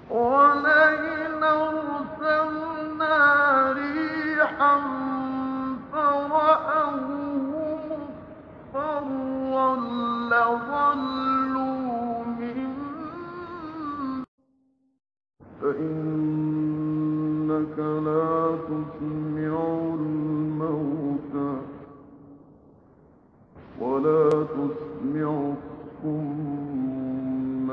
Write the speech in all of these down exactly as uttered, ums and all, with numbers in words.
وَلَئِنْ أَرْسَلْنَا رِيحًا فَرَأَوْهُ مُصْفَرًّا لَّظَلُّوا مِن فَإِنَّكَ لَا تُسْمِعُ الْمَوْتَىٰ وَلَا تُسْمِعُ الصُّمَّ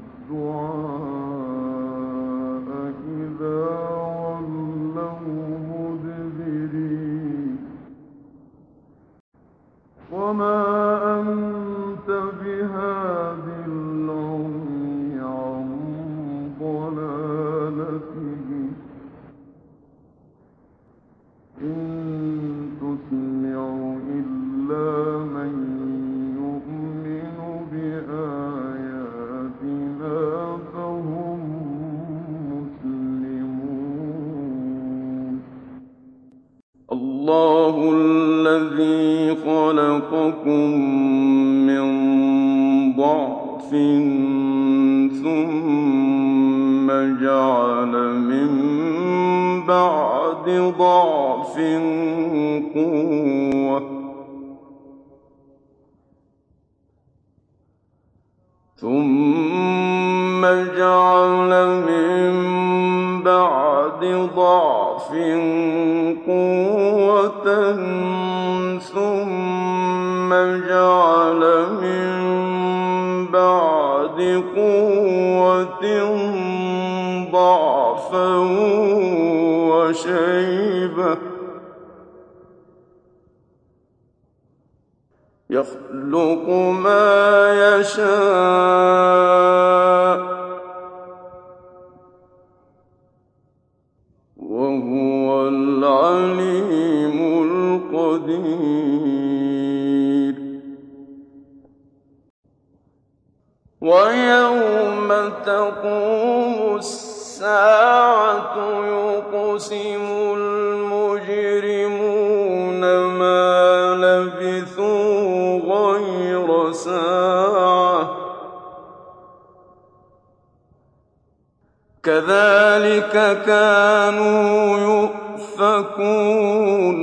الدُّعَاءَ إِذَا وَلَّوْا مُدْبِرِينَ وَمَا أَنتَ بِهَادِ الْعُمْيِ عَن ضَلَالَتِهِمْ ۖ إِن تُسْمِعُ إِلَّا مَن يُؤْمِنُ بِآيَاتِنَا فَهُم مُّسْلِمُونَ. اللَّهُ الَّذِي خَلَقَكُم مِّن ضَعْفٍ ثُمَّ جَعَلَ مِن بَعْدِ ضَعْفٍ قُوَّةً ثُمَّ جَعَلَ مِن بَعْدِ ضَعْفٍ قُوَّةً ثُمَّ جَعَلَ مِن بَعْدِ قُوَّةٍ ضَعْفًا وَشَيْبَةً ۚ يَخْلُقُ مَا يَشَاءُ ۖ وَهُوَ الْعَلِيمُ الْقَدِيرُ. وَيَوْمَ تَقُومُ السَّاعَةُ يُقْسِمُ الْمُجْرِمُونَ مَا لَبِثُوا غَيْرَ سَاعَةٍ ۚ كَذَٰلِكَ كَانُوا يُؤْفَكُونَ.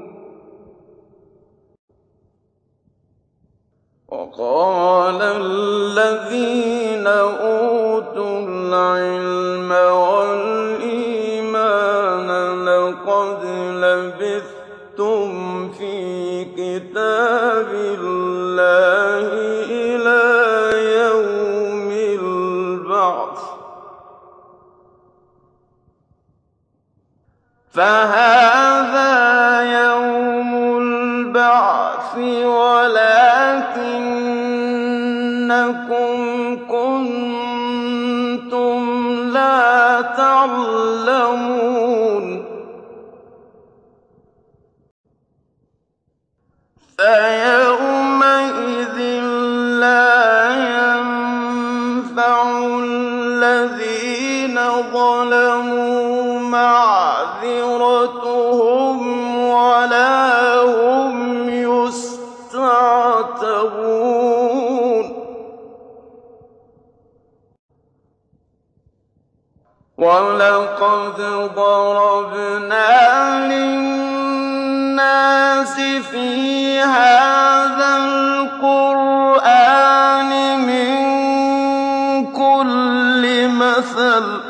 وَقَالَ الَّذِينَ أُوتُوا الْعِلْمَ وَالْإِيمَانَ لَقَدْ لَبِثْتُمْ فِي كِتَابِ اللَّهِ إِلَىٰ يَوْمِ الْبَعْثِ ۖ فَهَٰذَا يَوْمُ الْبَعْثِ وَلَٰكِنَّكُمْ كُنتُمْ لَا تَعْلَمُونَ. فَيَوْمَئِذٍ لَّا يَنفَعُ الَّذِينَ ظَلَمُوا مَعْذِرَتُهُمْ وَلَا هُمْ يُسْتَعْتَبُونَ. وَلَقَدْ ضَرَبْنَا لِلنَّاسِ فِي هَٰذَا الْقُرْآنِ مِن كُلِّ مَثَلٍ ۚ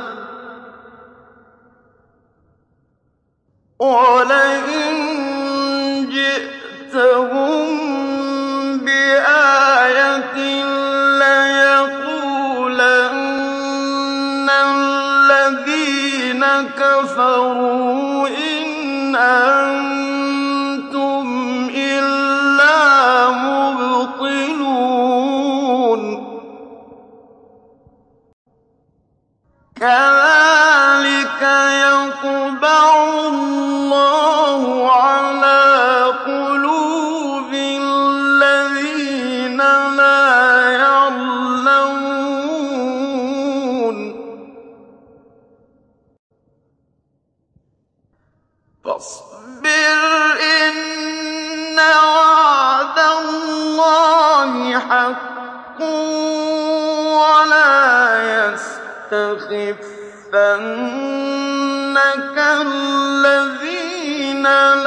وَلَئِن جِئْتَهُم بِآيَةٍ لَّيَقُولَنَّ الَّذِينَ كَفَرُوا إِنْ أَنتُمْ إِلَّا مُبْطِلُونَ. كَذَٰلِكَ يَطْبَعُ اللَّهُ عَلَىٰ قُلُوبِ الَّذِينَ لَا يَعْلَمُونَ. فَاصْبِرْ إِنَّ وَعْدَ اللَّهِ حَقٌّ وَلَا يَسْتَعْجِلُونَكَ يَسْتَخِفَّنَّكَ الَّذِينَ